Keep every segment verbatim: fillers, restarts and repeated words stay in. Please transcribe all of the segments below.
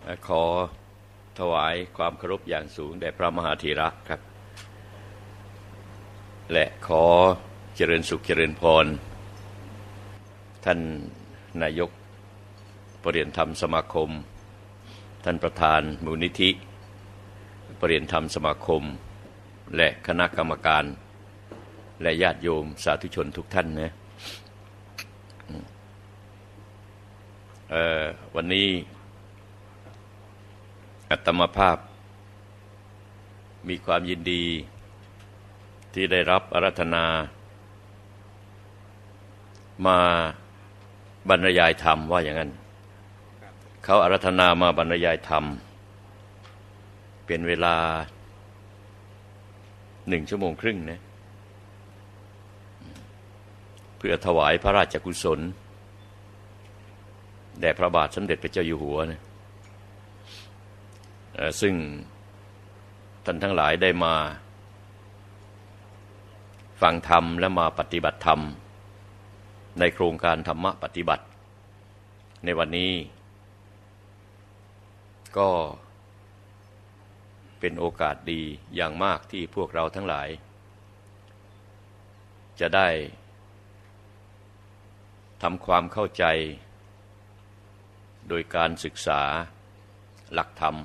ขอถวายความเคารพอย่างสูงแด่พระมหาธีระครับและขอเจริญสุขเจริญพรท่านนายกประเรียนธรรมสมาคมท่านประธานมูลนิธิประเรียนธรรมสมาคมและคณะกรรมการและญาติโยมสาธุชนทุกท่านนะเอ่อวันนี้อาตมาภาพมีความยินดีที่ได้รับอาราธนามาบรรยายธรรมว่าอย่างนั้นเขาอาราธนามาบรรยายธรรมเป็นเวลาหนึ่งชั่วโมงครึ่งนะเพื่อถวายพระราชกุศลแด่พระบาทสมเด็จพระเจ้าอยู่หัวนะซึ่งท่านทั้งหลายได้มาฟังธรรมและมาปฏิบัติธรรมในโครงการธรรมะปฏิบัติในวันนี้ก็เป็นโอกาสดีอย่างมากที่พวกเราทั้งหลายจะได้ทำความเข้าใจโดยการศึกษาหลักธรรม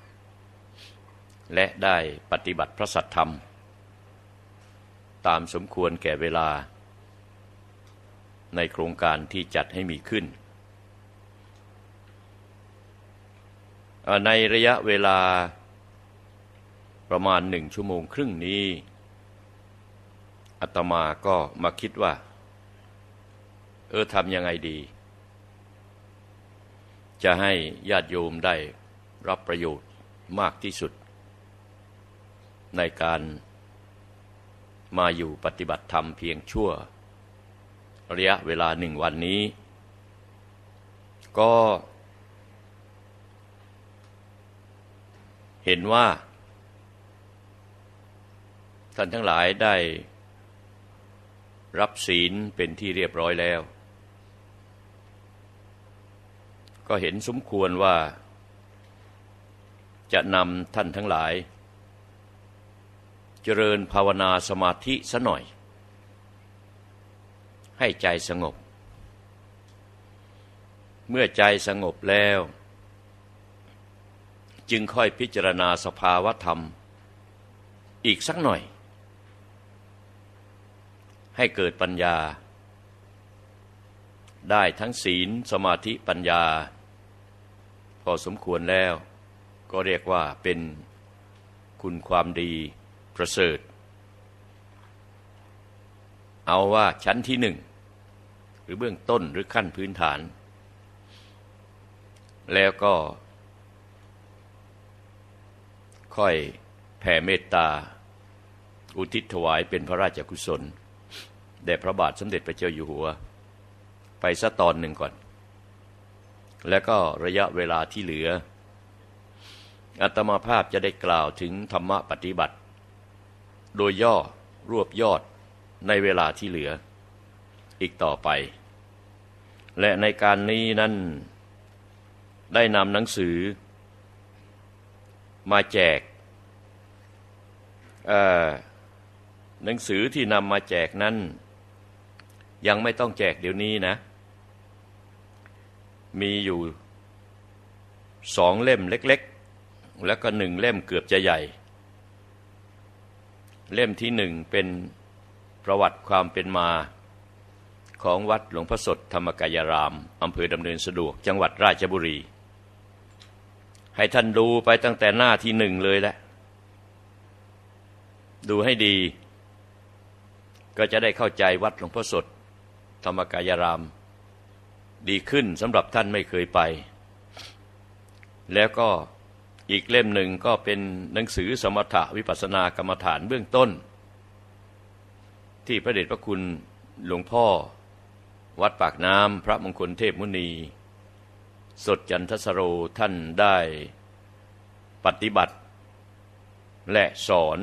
และได้ปฏิบัติพระสัทธรรมตามสมควรแก่เวลาในโครงการที่จัดให้มีขึ้นในระยะเวลาประมาณหนึ่งชั่วโมงครึ่งนี้อาตมาก็มาคิดว่าเออทำยังไงดีจะให้ญาติโยมได้รับประโยชน์มากที่สุดในการมาอยู่ปฏิบัติธรรมเพียงชั่วระยะเวลาหนึ่งวันนี้ก็เห็นว่าท่านทั้งหลายได้รับศีลเป็นที่เรียบร้อยแล้วก็เห็นสมควรว่าจะนำท่านทั้งหลายเจริญภาวนาสมาธิซะหน่อยให้ใจสงบเมื่อใจสงบแล้วจึงค่อยพิจารณาสภาวธรรมอีกสักหน่อยให้เกิดปัญญาได้ทั้งศีลสมาธิปัญญาพอสมควรแล้วก็เรียกว่าเป็นคุณความดีประเสริฐเอาว่าชั้นที่หนึ่งหรือเบื้องต้นหรือขั้นพื้นฐานแล้วก็ค่อยแผ่เมตตาอุทิศถวายเป็นพระราชกุศลแด่พระบาทสมเด็จพระเจ้าอยู่หัวไปสักตอนหนึ่งก่อนแล้วก็ระยะเวลาที่เหลืออาตมาภาพจะได้กล่าวถึงธรรมะปฏิบัติโดยย่อรวบยอดในเวลาที่เหลืออีกต่อไปและในการนี้นั้นได้นำหนังสือมาแจกหนังสือที่นำมาแจกนั้นยังไม่ต้องแจกเดี๋ยวนี้นะมีอยู่สองเล่มเล็กๆแล้วก็หนึ่งเล่มเกือบจะใหญ่เล่มที่หนึ่งเป็นประวัติความเป็นมาของวัดหลวงพ่อสดธรรมกายรามอำเภอดำเนินสะดวกจังหวัดราชบุรีให้ท่านดูไปตั้งแต่หน้าที่หนึ่งเลยแหละดูให้ดีก็จะได้เข้าใจวัดหลวงพ่อสดธรรมกายรามดีขึ้นสำหรับท่านไม่เคยไปแล้วก็อีกเล่มหนึ่งก็เป็นหนังสือสมถะวิปัสสนากรรมฐานเบื้องต้นที่พระเดชพระคุณหลวงพ่อวัดปากน้ำพระมงคลเทพมุนีสดจันทสโรท่านได้ปฏิบัติและสอน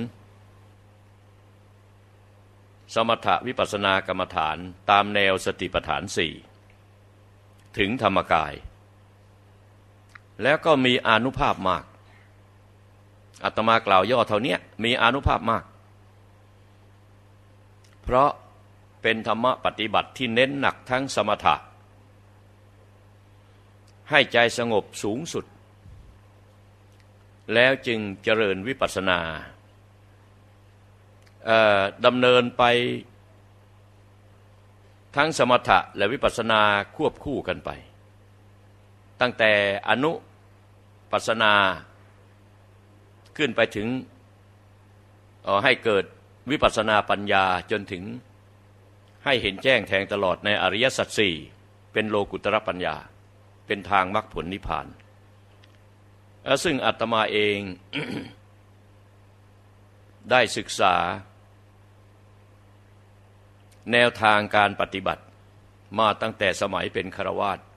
สมถะวิปัสสนากรรมฐานตามแนวสติปัฏฐานสี่ถึงธรรมกายแล้วก็มีอานุภาพมากอาตมากล่าวย่อเท่านี้มีอานุภาพมากเพราะเป็นธรรมะปฏิบัติที่เน้นหนักทั้งสมถะให้ใจสงบสูงสุดแล้วจึงเจริญวิปัสสนาดำเนินไปทั้งสมถะและวิปัสสนาควบคู่กันไปตั้งแต่อนุปัสสนาขึ้นไปถึงให้เกิดวิปัสสนาปัญญาจนถึงให้เห็นแจ้งแทงตลอดในอริยสัจสี่เป็นโลกุตรปัญญาเป็นทางมรรคผลนิพพานซึ่งอาตมาเอง ได้ศึกษาแนวทางการปฏิบัติมาตั้งแต่สมัยเป็นฆราวาส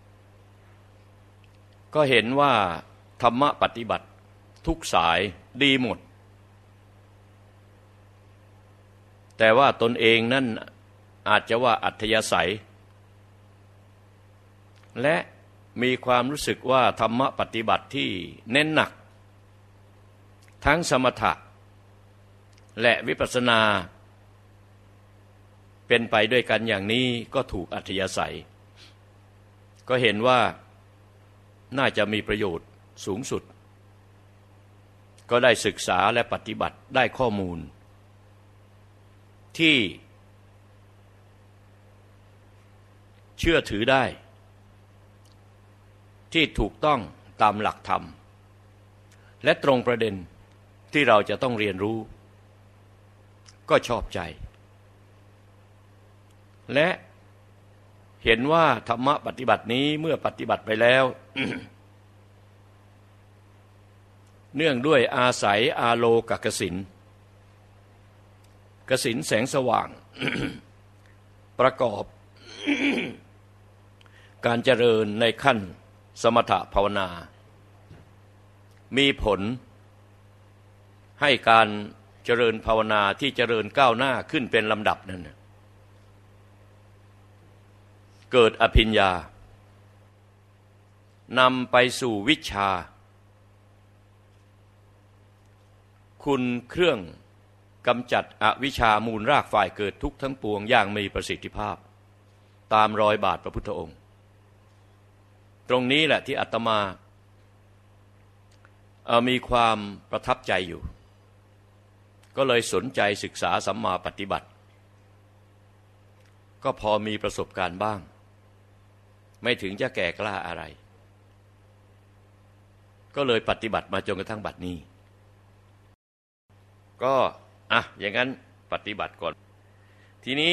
ก็เห็นว่าธรรมะปฏิบัติทุกสายดีหมดแต่ว่าตนเองนั่นอาจจะว่าอัธยาศัยและมีความรู้สึกว่าธรรมะปฏิบัติที่เน้นหนักทั้งสมถะและวิปัสสนาเป็นไปด้วยกันอย่างนี้ก็ถูกอัธยาศัยก็เห็นว่าน่าจะมีประโยชน์สูงสุดก็ได้ศึกษาและปฏิบัติได้ข้อมูลที่เชื่อถือได้ที่ถูกต้องตามหลักธรรมและตรงประเด็นที่เราจะต้องเรียนรู้ก็ชอบใจและเห็นว่าธรรมะปฏิบัตินี้เมื่อปฏิบัติไปแล้ว เนื่องด้วยอาศัยอาโลกกสิณกสิณแสงสว่าง ประกอบ การเจริญในขั้นสมถภาวนามีผลให้การเจริญภาวนาที่เจริญก้าวหน้าขึ้นเป็นลำดับนั้นเกิดอภิญญานำไปสู่วิชาคุณเครื่องกำจัดอวิชชามูลรากฝ่ายเกิดทุกข์ทั้งปวงอย่างมีประสิทธิภาพตามรอยบาทพระพุทธองค์ตรงนี้แหละที่อาตมามีความประทับใจอยู่ก็เลยสนใจศึกษาสัมมาปฏิบัติก็พอมีประสบการณ์บ้างไม่ถึงจะแก่กล้าอะไรก็เลยปฏิบัติมาจนกระทั่งบัดนี้ก็อ่ะอย่างนั้นปฏิบัติก่อนทีนี้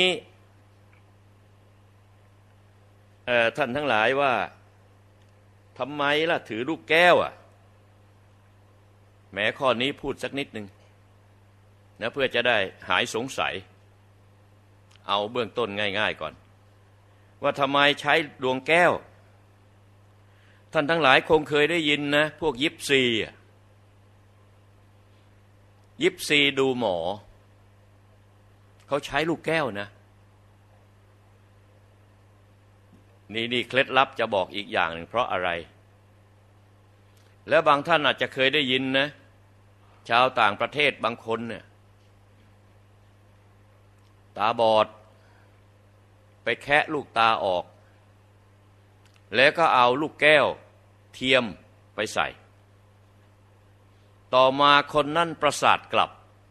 ท่านทั้งหลายว่าทำไมล่ะถือลูกแก้วอ่ะแม้ข้อนี้พูดสักนิดนึงนะเพื่อจะได้หายสงสัยเอาเบื้องต้นง่ายๆก่อนว่าทำไมใช้ดวงแก้วท่านทั้งหลายคงเคยได้ยินนะพวกยิปซียิปซีดูหมอเขาใช้ลูกแก้วนะนี่นี่เคล็ดลับจะบอกอีกอย่างหนึ่งเพราะอะไรแล้วบางท่านอาจจะเคยได้ยินนะชาวต่างประเทศบางคนเนี่ยตาบอดไปแคะลูกตาออกแล้วก็เอาลูกแก้วเทียมไปใส่ต่อมาคนนั่นประสาทกลับ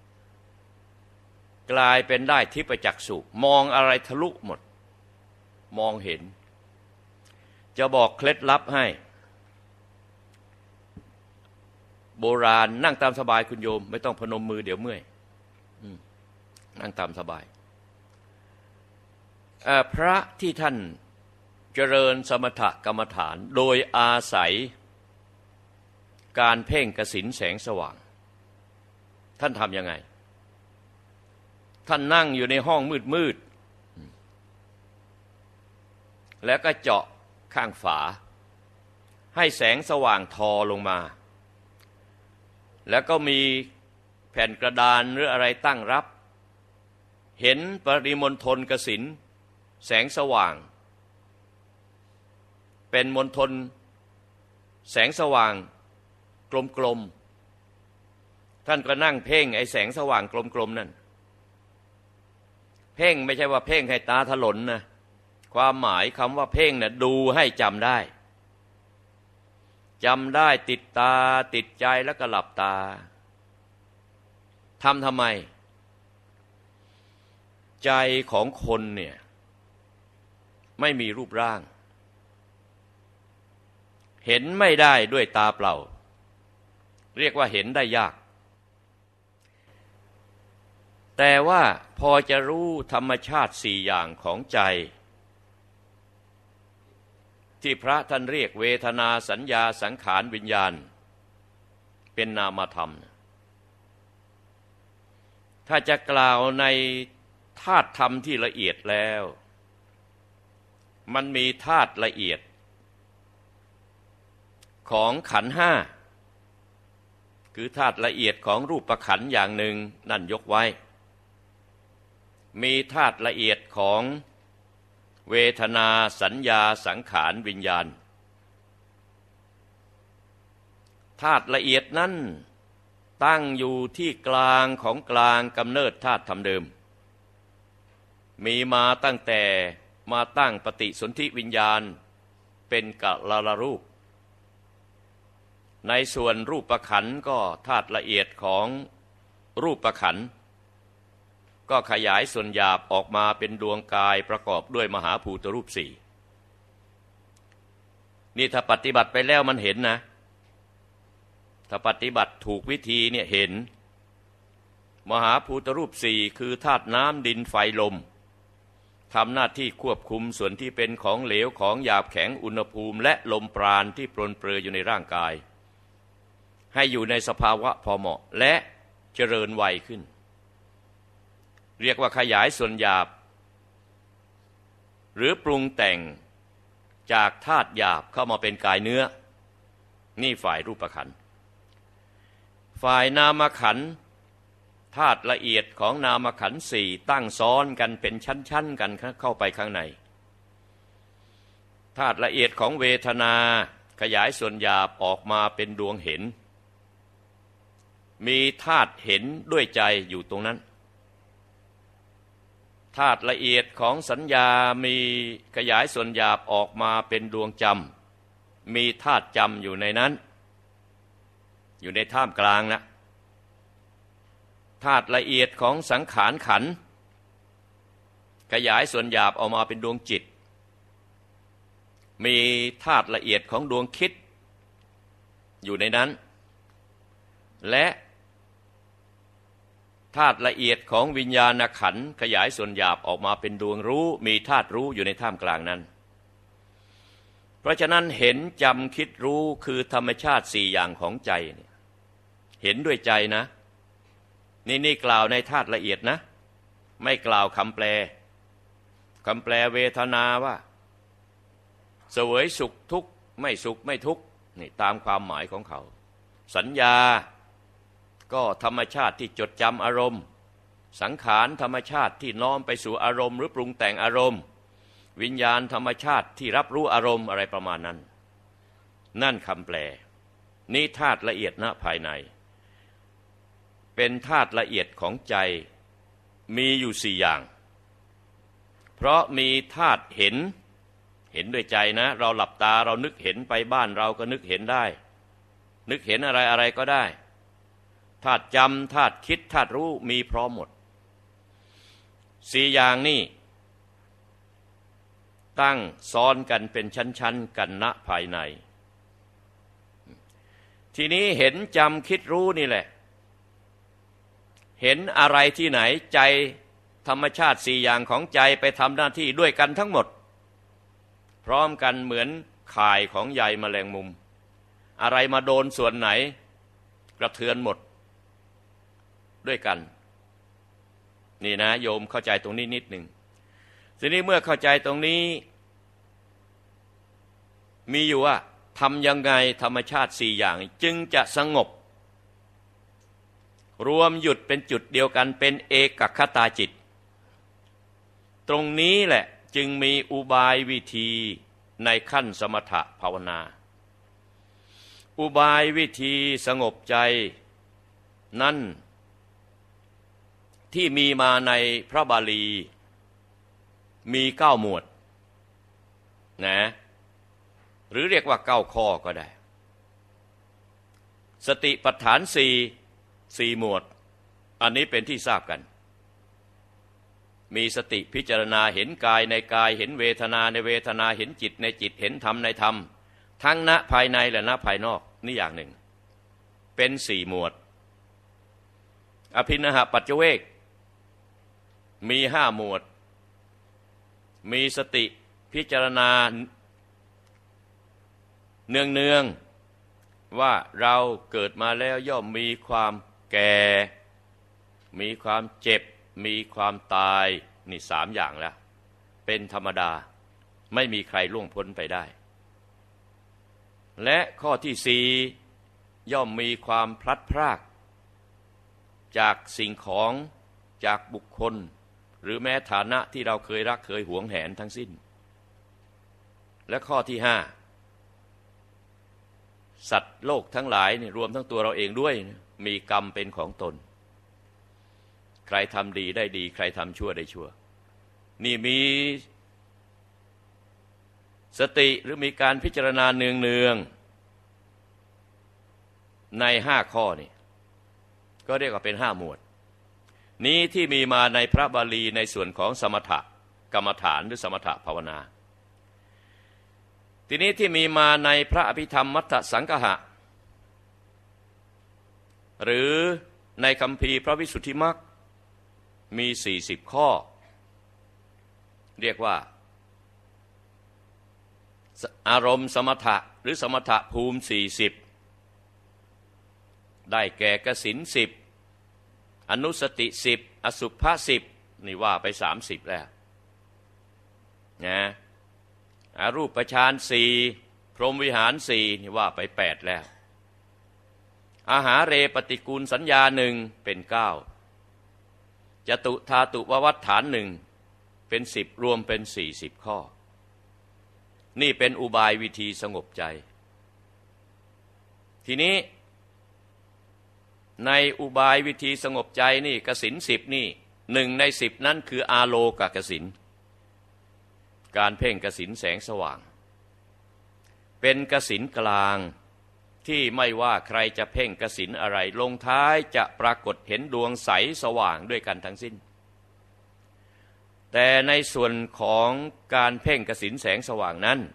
กลายเป็นได้ทิพจักษุมองอะไรทะลุหมดมองเห็นจะบอกเคล็ดลับให้โบราณนั่งตามสบายคุณโยมไม่ต้องพนมมือเดี๋ยวเมื่อยนั่งตามสบายพระที่ท่านเจริญสมถกรรมฐานโดยอาศัยการเพ่งกสิณแสงสว่างท่านทำยังไงท่านนั่งอยู่ในห้องมืดๆแล้วก็เจาะข้างฝาให้แสงสว่างทอลงมาแล้วก็มีแผ่นกระดานหรืออะไรตั้งรับเห็นปริมณฑลกสิณแสงสว่างเป็นมณฑลแสงสว่างกลมๆท่านก็นั่งเพ่งไอ้แสงสว่างกลมๆนั่นเพ่งไม่ใช่ว่าเพ่งให้ตาถลนนะความหมายคำว่าเพ่งนะ่ะดูให้จำได้จำได้ติดตาติดใจแล้วก็หลับตาทำทำไมใจของคนเนี่ยไม่มีรูปร่างเห็นไม่ได้ด้วยตาเปล่าเรียกว่าเห็นได้ยากแต่ว่าพอจะรู้ธรรมชาติสี่อย่างของใจที่พระท่านเรียกเวทนาสัญญาสังขารวิญญาณเป็นนามธรรมถ้าจะกล่าวในธาตุธรรมที่ละเอียดแล้วมันมีธาตุละเอียดของขันธ์ห้าคือธาตุละเอียดของรูปขันธ์อย่างหนึ่งนั่นยกไว้มีธาตุละเอียดของเวทนาสัญญาสังขารวิญญาณธาตุละเอียดนั้นตั้งอยู่ที่กลางของกลางกำเนิดธาตุธรรมเดิมมีมาตั้งแต่มาตั้งปฏิสนธิวิญญาณเป็นกะละละรูปในส่วนรูปขันธ์ก็ธาตุละเอียดของรูปขันธ์ก็ขยายส่วนหยาบออกมาเป็นดวงกายประกอบด้วยมหาภูตรูปสี่นี่ถ้าปฏิบัติไปแล้วมันเห็นนะถ้าปฏิบัติถูกวิธีเนี่ยเห็นมหาภูตรูปสี่คือธาตุน้ำดินไฟลมทำหน้าที่ควบคุมส่วนที่เป็นของเหลวของหยาบแข็งอุณหภูมิและลมปราณที่ปรนเปรออยู่ในร่างกายให้อยู่ในสภาวะพอเหมาะและเจริญวัยขึ้นเรียกว่าขยายส่วนหยาบหรือปรุงแต่งจากธาตุหยาบเข้ามาเป็นกายเนื้อนี่ฝ่ายรูปขันธ์ฝ่ายนามขันธ์ธาตุละเอียดของนามขันธ์สี่ตั้งซ้อนกันเป็นชั้นๆกันเข้าไปข้างในธาตุละเอียดของเวทนาขยายส่วนหยาบออกมาเป็นดวงเห็นมีธาตุเห็นด้วยใจอยู่ตรงนั้นธาตุละเอียดของสัญญามีขยายส่วนหยาบออกมาเป็นดวงจำมีธาตุจำอยู่ในนั้นอยู่ในท่ามกลางนะธาตุละเอียดของสังขารขันธ์ขยายส่วนหยาบออกมาเป็นดวงจิตมีธาตุละเอียดของดวงคิดอยู่ในนั้นและธาตุละเอียดของวิญญาณขันธ์ขยายส่วนหยาบออกมาเป็นดวงรู้มีธาตุรู้อยู่ในท่ามกลางนั้นเพราะฉะนั้นเห็นจำคิดรู้คือธรรมชาติสี่อย่างของใจเห็นด้วยใจนะนี่นี่กล่าวในธาตุละเอียดนะไม่กล่าวคำแปลคำแปลเวทนาว่าเสวยสุขทุกข์ไม่สุขไม่ทุกข์นี่ตามความหมายของเขาสัญญาก็ธรรมชาติที่จดจำอารมณ์สังขารธรรมชาติที่น้อมไปสู่อารมณ์หรือปรุงแต่งอารมณ์วิญญาณธรรมชาติที่รับรู้อารมณ์อะไรประมาณนั้นนั่นคำแปลนี่ธาตุละเอียดณภายในเป็นธาตุละเอียดของใจมีอยู่สี่อย่างเพราะมีธาตุเห็นเห็นด้วยใจนะเราหลับตาเรานึกเห็นไปบ้านเราก็นึกเห็นได้นึกเห็นอะไรอะไรก็ได้ธาตุจำธาตุคิดธาตุรู้มีพร้อมหมดสี่อย่างนี้ตั้งซ้อนกันเป็นชั้นๆกันณภายในทีนี้เห็นจำคิดรู้นี่แหละเห็นอะไรที่ไหนใจธรรมชาติสี่อย่างของใจไปทำหน้าที่ด้วยกันทั้งหมดพร้อมกันเหมือนข่ายของใยแมลงมุมอะไรมาโดนส่วนไหนกระเทือนหมดด้วยกันนี่นะโยมเข้าใจตรงนี้นิดหนึ่งทีนี้เมื่อเข้าใจตรงนี้มีอยู่ว่าทำยังไงธรรมชาติสี่อย่างจึงจะสงบรวมหยุดเป็นจุดเดียวกันเป็นเอกคตาจิตตรงนี้แหละจึงมีอุบายวิธีในขั้นสมถภาวนาอุบายวิธีสงบใจนั้นที่มีมาในพระบาลีมีเก้าหมวดนะหรือเรียกว่าเก้าข้อก็ได้สติปัฏฐานสี่สี่หมวดอันนี้เป็นที่ทราบกันมีสติพิจารณาเห็นกายในกายเห็นเวทนาในเวทนาเห็นจิตในจิตเห็นธรรมในธรรมทั้งณภายในและณภายนอกนี่อย่างหนึ่งเป็นสี่หมวดอภินหปัจจเวกมีห้าหมวดมีสติพิจารณาเนืองเนืองว่าเราเกิดมาแล้วย่อมมีความแก่มีความเจ็บมีความตายนี่สามอย่างแล้วเป็นธรรมดาไม่มีใครล่วงพ้นไปได้และข้อที่สี่ย่อมมีความพลัดพรากจากสิ่งของจากบุคคลหรือแม้ฐานะที่เราเคยรักเคยหวงแหนทั้งสิ้นและข้อที่ห้าสัตว์โลกทั้งหลายนี่รวมทั้งตัวเราเองด้วยมีกรรมเป็นของตนใครทำดีได้ดีใครทำชั่วได้ชั่วนี่มีสติหรือมีการพิจารณาเนืองเนืองในห้าข้อนี่ก็เรียกว่าเป็นห้าหมวดนี้ที่มีมาในพระบาลีในส่วนของสมถกรรมฐานหรือสมถภาวนาทีนี้ที่มีมาในพระอภิธรรมมัทธสังฆะหรือในคัมภีร์พระวิสุทธิมรรคมีสี่สิบข้อเรียกว่าอารมณ์สมถะหรือสมถะภูมิสี่สิบได้แก่กสิณสิบอนุสติสิบอสุภะสิบนี่ว่าไปสามสิบแล้วนะอรูปฌานสี่พรหมวิหารสี่นี่ว่าไปแปดแล้วอาหาเรปฏิกูลสัญญาหนึ่งเป็นเก้าจตุธาตุววัฏฐานหนึ่งเป็นสิบรวมเป็นสี่สิบข้อนี่เป็นอุบายวิธีสงบใจทีนี้ในอุบายวิธีสงบใจนี่กสิณสิบนี่หนึ่งในสิบนั้นคืออาโลกกสิณการเพ่งกสิณแสงสว่างเป็นกสิณกลางที่ไม่ว่าใครจะเพ่งกสิณอะไรลงท้ายจะปรากฏเห็นดวงใสสว่างด้วยกันทั้งสิ้นแต่ในส่วนของการเพ่งกสิณแสงสว่างนั้น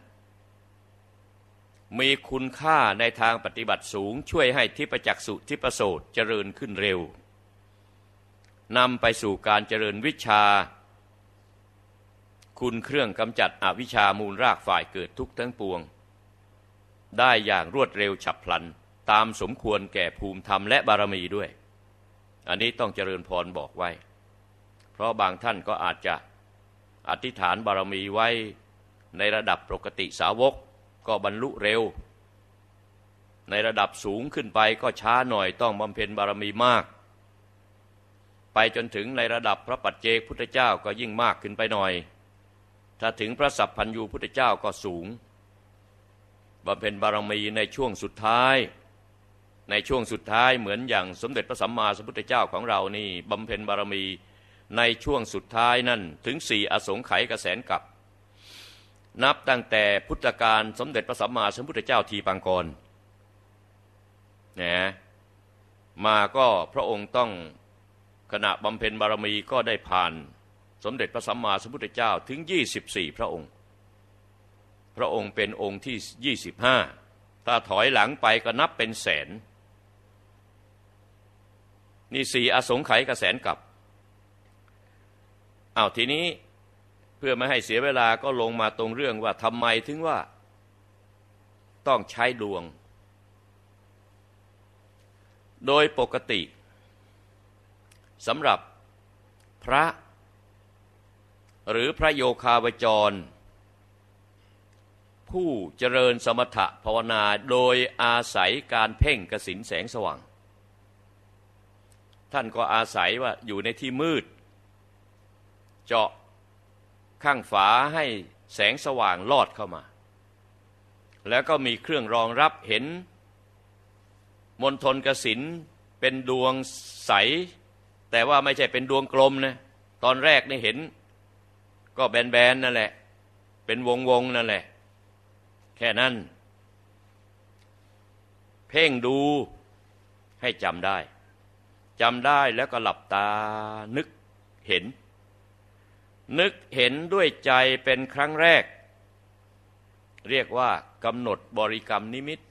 มีคุณค่าในทางปฏิบัติสูงช่วยให้ทิพจักษุทิพโสตเจริญขึ้นเร็วนำไปสู่การเจริญวิชาคุณเครื่องกำจัดอวิชชามูลรากฝ่ายเกิดทุกข์ทั้งปวงได้อย่างรวดเร็วฉับพลันตามสมควรแก่ภูมิธรรมและบารมีด้วยอันนี้ต้องเจริญพรบอกไว้เพราะบางท่านก็อาจจะอธิษฐานบารมีไว้ในระดับปกติสาวกก็บรรลุเร็วในระดับสูงขึ้นไปก็ช้าหน่อยต้องบำเพ็ญบารมีมากไปจนถึงในระดับพระปัจเจกพุทธเจ้าก็ยิ่งมากขึ้นไปหน่อยถ้าถึงพระสัพพัญญูพุทธเจ้าก็สูงบำเพ็ญบารมีในช่วงสุดท้ายในช่วงสุดท้ายเหมือนอย่างสมเด็จพระสัมมาสัมพุทธเจ้าของเรานี่บำเพ็ญบารมีในช่วงสุดท้ายนั่นถึงสี่อสงไขยกแสนกับนับตั้งแต่พุทธกาลสมเด็จพระสัมมาสัมพุทธเจ้าทีปังกรนะมาก็พระองค์ต้องขณะบำเพ็ญบารมีก็ได้ผ่านสมเด็จพระสัมมาสัมพุทธเจ้าถึงยี่สิบสี่พระองค์พระองค์เป็นองค์ที่ยี่สิบห้าถ้าถอยหลังไปก็นับเป็นแสนนี่สี่อสงไขยกแสนกับอ้าวทีนี้เพื่อไม่ให้เสียเวลาก็ลงมาตรงเรื่องว่าทำไมถึงว่าต้องใช้ดวงโดยปกติสำหรับพระหรือพระโยคาวจรผู้เจริญสมถะภาวนาโดยอาศัยการเพ่งกสิณแสงสว่างท่านก็อาศัยว่าอยู่ในที่มืดเจาะข้างฝาให้แสงสว่างลอดเข้ามาแล้วก็มีเครื่องรองรับเห็นมณฑลกสิณเป็นดวงใสแต่ว่าไม่ใช่เป็นดวงกลมนะตอนแรกนี่เห็นก็แบนๆนั่นแหละเป็นวงๆนั่นแหละแค่นั้นเพ่งดูให้จำได้จำได้แล้วก็หลับตานึกเห็นนึกเห็นด้วยใจเป็นครั้งแรกเรียกว่ากำหนดบริกรรมนิมิต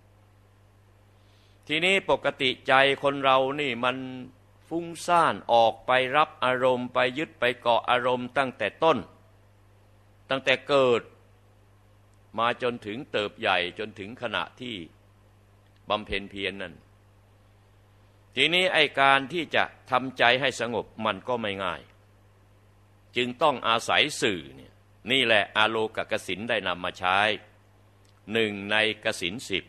ทีนี้ปกติใจคนเรานี่มันฟุ้งซ่านออกไปรับอารมณ์ไปยึดไปเกาะอารมณ์ตั้งแต่ต้นตั้งแต่เกิดมาจนถึงเติบใหญ่จนถึงขณะที่บำเพ็ญเพียร น, นั่นทีนี้ไอ้การที่จะทำใจให้สงบมันก็ไม่ง่ายจึงต้องอาศัยสื่อเนี่ยนี่แหละอาโลกกสิณได้นำมาใช้หนึ่งในกสิณสิบ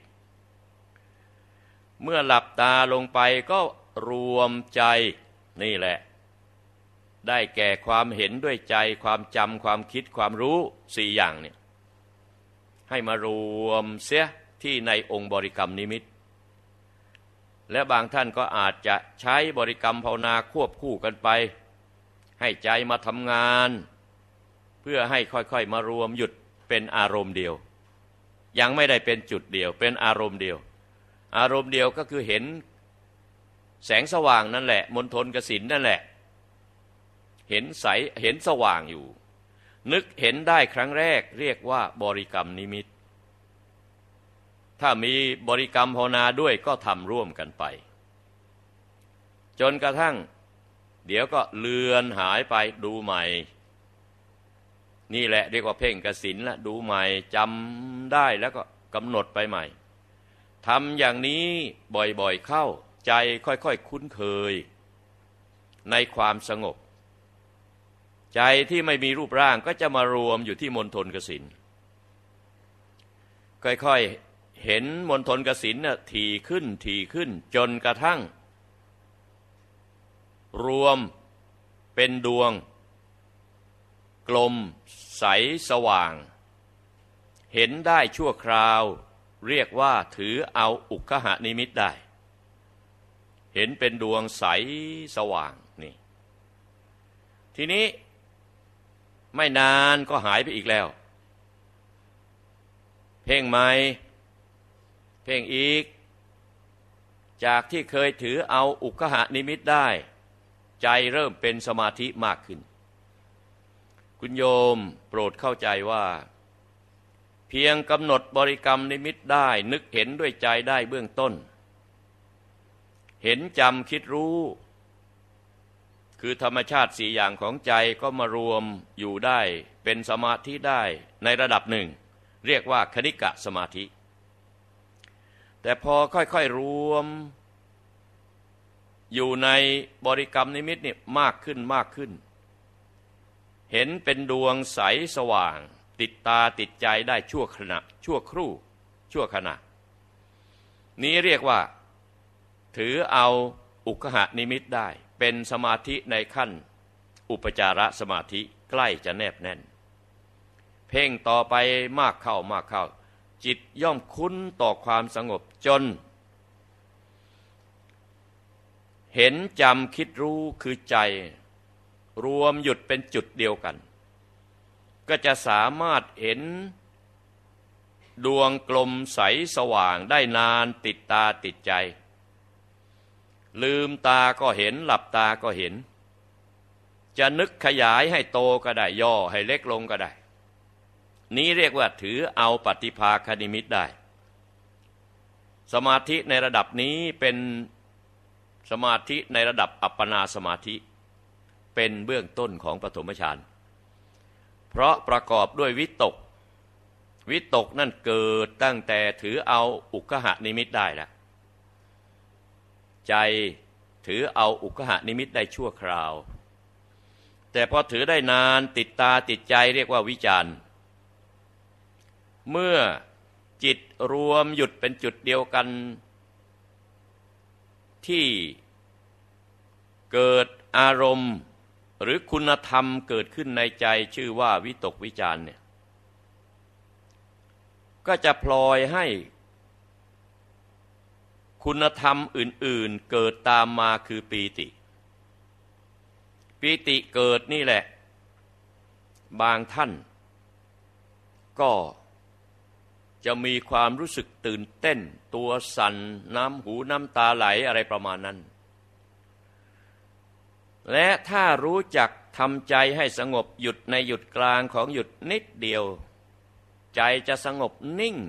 เมื่อหลับตาลงไปก็รวมใจนี่แหละได้แก่ความเห็นด้วยใจความจำความคิดความรู้สี่อย่างเนี่ยให้มารวมเสียที่ในองค์บริกรรมนิมิตและบางท่านก็อาจจะใช้บริกรรมภาวนาควบคู่กันไปให้ใจมาทำงานเพื่อให้ค่อยๆมารวมหยุดเป็นอารมณ์เดียวยังไม่ได้เป็นจุดเดียวเป็นอารมณ์เดียวอารมณ์เดียวก็คือเห็นแสงสว่างนั่นแหละมณฑลกสิณนั่นแหละเห็นใสเห็นสว่างอยู่นึกเห็นได้ครั้งแรกเรียกว่าบริกรรมนิมิตถ้ามีบริกรรมภาวนาด้วยก็ทำร่วมกันไปจนกระทั่งเดี๋ยวก็เลือนหายไปดูใหม่นี่แหละเรียกว่าเพ่งกสิณละดูใหม่จำได้แล้วก็กำหนดไปใหม่ทำอย่างนี้บ่อยๆเข้าใจค่อยๆคุ้นเคยในความสงบใจที่ไม่มีรูปร่างก็จะมารวมอยู่ที่มณฑลกสิณค่อยๆเห็นมณฑลกสิณน่ะถี่ขึ้นถี่ขึ้นจนกระทั่งรวมเป็นดวงกลมใสสว่างเห็นได้ชั่วคราวเรียกว่าถือเอาอุกขหนิมิตได้เห็นเป็นดวงใสสว่างนี่ทีนี้ไม่นานก็หายไปอีกแล้วเพ่งใหม่เพ่งอีกจากที่เคยถือเอาอุกขหนิมิตได้ใจเริ่มเป็นสมาธิมากขึ้นคุณโยมโปรดเข้าใจว่าเพียงกำหนดบริกรรมนิมิตได้นึกเห็นด้วยใจได้เบื้องต้นเห็นจำคิดรู้คือธรรมชาติสี่อย่างของใจก็มารวมอยู่ได้เป็นสมาธิได้ในระดับหนึ่งเรียกว่าคณิกะสมาธิแต่พอค่อยๆรวมอยู่ในบริกรรมนิมิตนี่มากขึ้นมากขึ้นเห็นเป็นดวงใสสว่างติดตาติดใจได้ชั่วขณะชั่วครู่ชั่วขณะนี้เรียกว่าถือเอาอุกขหนิมิตได้เป็นสมาธิในขั้นอุปจารสมาธิใกล้จะแนบแน่นเพ่งต่อไปมากเข้ามากเข้าจิตย่อมคุ้นต่อความสงบจนเห็นจำคิดรู้คือใจรวมหยุดเป็นจุดเดียวกันก็จะสามารถเห็นดวงกลมใสสว่างได้นานติดตาติดใจลืมตาก็เห็นหลับตาก็เห็นจะนึกขยายให้โตก็ได้ย่อให้เล็กลงก็ได้นี้เรียกว่าถือเอาปฏิภาคนิมิตได้สมาธิในระดับนี้เป็นสมาธิในระดับอัปปนาสมาธิเป็นเบื้องต้นของปฐมฌานเพราะประกอบด้วยวิตกวิตกนั่นเกิดตั้งแต่ถือเอาอุกขหนิมิตได้แล้วใจถือเอาอุกขหนิมิตได้ชั่วคราวแต่พอถือได้นานติดตาติดใจเรียกว่าวิจารณ์เมื่อจิตรวมหยุดเป็นจุดเดียวกันที่เกิดอารมณ์หรือคุณธรรมเกิดขึ้นในใจชื่อว่าวิตกวิจารณ์เนี่ยก็จะพลอยให้คุณธรรมอื่นๆเกิดตามมาคือปีติปีติเกิดนี่แหละบางท่านก็จะมีความรู้สึกตื่นเต้นตัวสั่นน้ำหูน้ำตาไหลอะไรประมาณนั้นและถ้ารู้จักทำใจให้สงบหยุดในหยุดกลางของหยุดนิดเดียวใจจะสงบนิ่ง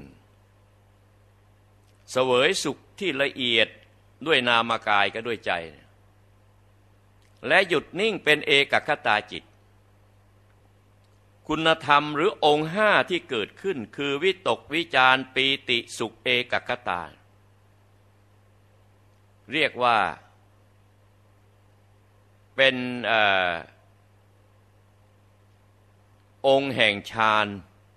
เสวยสุขที่ละเอียดด้วยนามกายก็ด้วยใจและหยุดนิ่งเป็นเอกคตาจิตคุณธรรมหรือองค์ห้าที่เกิดขึ้นคือวิตกวิจารปีติสุขเอกคตาเรียกว่าเป็นอองค์แห่งฌาน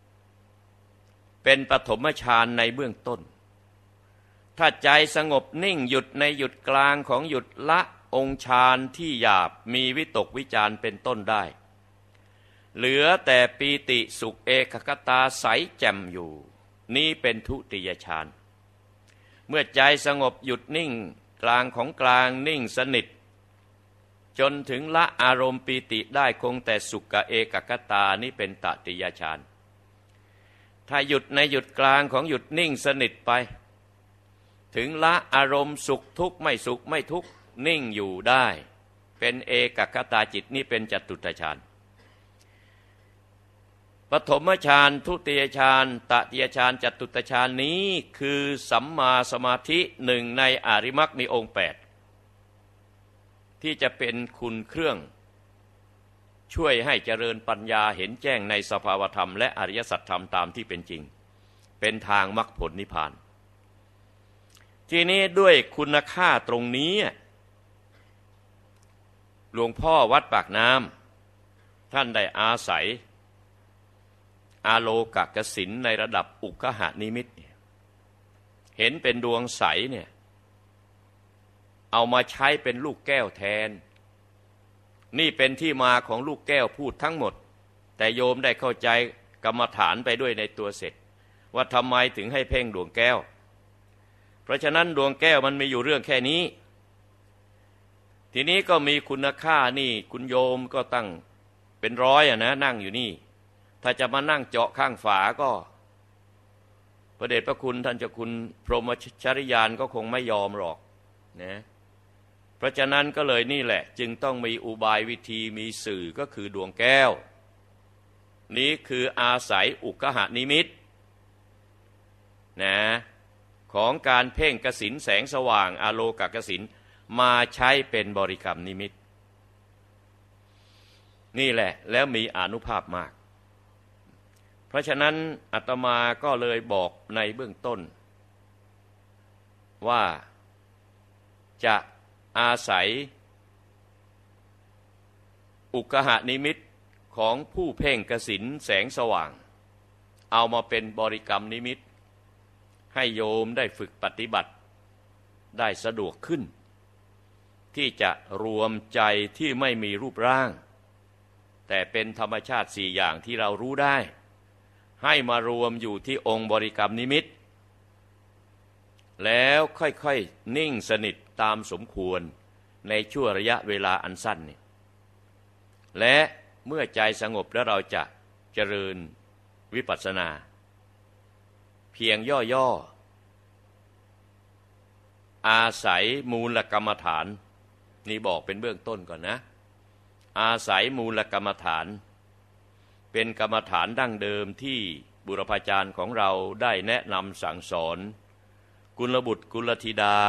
เป็นปฐมฌานในเบื้องต้นถ้าใจสงบนิ่งหยุดในหยุดกลางของหยุดละองค์ฌานที่หยาบมีวิตกวิจารเป็นต้นได้เหลือแต่ปีติสุขเอกคตาใสแจ่มอยู่นี้เป็นทุติยฌานเมื่อใจสงบหยุดนิ่งกลางของกลางนิ่งสนิทจนถึงละอารมณ์ปีติได้คงแต่สุขกับเอกคตานี้เป็นตติยฌานถ้าหยุดในหยุดกลางของหยุดนิ่งสนิทไปถึงละอารมณ์สุขทุกข์ไม่สุขไม่ทุกข์นิ่งอยู่ได้เป็นเอกคตาจิตนี่เป็นจตุตฌานปฐมฌานทุติยฌานตติยฌานจตุตฌานนี้คือสัมมาสมาธิหนึ่งในอริมัคมีองค์แปดที่จะเป็นคุณเครื่องช่วยให้เจริญปัญญาเห็นแจ้งในสภาวธรรมและอริยสัจธรรมตามที่เป็นจริงเป็นทางมรรคผลนิพพานทีนี้ด้วยคุณค่าตรงนี้หลวงพ่อวัดปากน้ำท่านได้อาศัยอาโลกกสิณในระดับอุกหนิมิตเห็นเป็นดวงใสเนี่ยเอามาใช้เป็นลูกแก้วแทนนี่เป็นที่มาของลูกแก้วพูดทั้งหมดแต่โยมได้เข้าใจกรรมฐานไปด้วยในตัวเสร็จว่าทำไมถึงให้เพ่งดวงแก้วเพราะฉะนั้นดวงแก้วมันมีอยู่เรื่องแค่นี้ทีนี้ก็มีคุณค่านี่คุณโยมก็ตั้งเป็นร้อยอะนะนั่งอยู่นี่ถ้าจะมานั่งเจาะข้างฝาก็พระเดชพระคุณท่านเจ้าคุณพรหมชริยานก็คงไม่ยอมหรอกนะเพราะฉะนั้นก็เลยนี่แหละจึงต้องมีอุบายวิธีมีสื่อก็คือดวงแก้วนี้คืออาศัยอุกหนิมิตนะของการเพ่งกสิณแสงสว่างอาโลกกสิณมาใช้เป็นบริกรรมนิมิตนี่แหละแล้วมีอานุภาพมากเพราะฉะนั้นอาตมาก็เลยบอกในเบื้องต้นว่าจะอาศัยอุกหนิมิตของผู้เพ่งกสิณแสงสว่างเอามาเป็นบริกรรมนิมิตให้โยมได้ฝึกปฏิบัติได้สะดวกขึ้นที่จะรวมใจที่ไม่มีรูปร่างแต่เป็นธรรมชาติสี่อย่างที่เรารู้ได้ให้มารวมอยู่ที่องค์บริกรรมนิมิตแล้วค่อยๆนิ่งสนิทตามสมควรในช่วงระยะเวลาอันสั้นนี่และเมื่อใจสงบแล้วเราจะเจริญวิปัสสนาเพียงย่อๆอาศัยมูลกรรมฐานนี่บอกเป็นเบื้องต้นก่อนนะอาศัยมูลกรรมฐานเป็นกรรมฐานดั้งเดิมที่บุรพาจารย์ของเราได้แนะนำสั่งสอนกุลบุตรกุลธิดา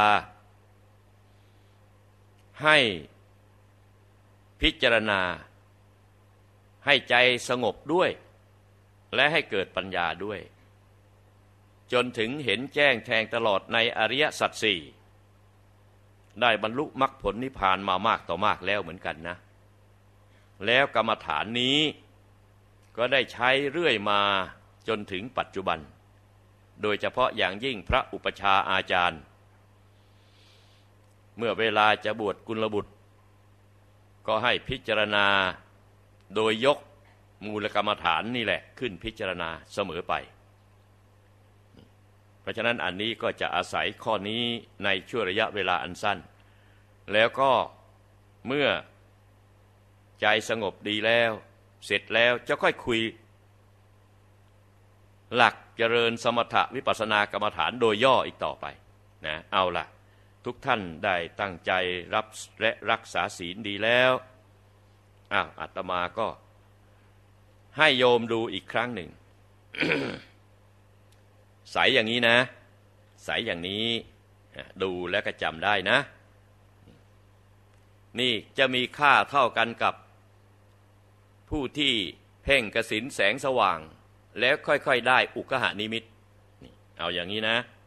ให้พิจารณาให้ใจสงบด้วยและให้เกิดปัญญาด้วยจนถึงเห็นแจ้งแทงตลอดในอริยสัจสี่ได้บรรลุมรรคผลนิพพานมามากต่อมากแล้วเหมือนกันนะแล้วกรรมฐานนี้ก็ได้ใช้เรื่อยมาจนถึงปัจจุบันโดยเฉพาะอย่างยิ่งพระอุปชาอาจารย์เมื่อเวลาจะบวชกุลบุตรก็ให้พิจารณาโดยยกมูลกรรมฐานนี่แหละขึ้นพิจารณาเสมอไปเพราะราะฉะนั้นอันนี้ก็จะอาศัยข้อนี้ในช่วงระยะเวลาอันสั้นแล้วก็เมื่อใจสงบดีแล้วเสร็จแล้วจะค่อยคุยหลักเจริญสมถะวิปัสสนากรรมฐานโดยย่ออีกต่อไปนะเอาล่ะทุกท่านได้ตั้งใจรับและรักษาศีลดีแล้วอ้าวอาตมาก็ให้โยมดูอีกครั้งหนึ่ง ใสอย่างนี้นะใสอย่างนี้ดูแล้วก็จำได้นะนี่จะมีค่าเท่ากันกับผู้ที่เพ่งกสิณแสงสว่างแล้วค่อยๆได้อุกขนิมิตเอาอย่างนี้นะ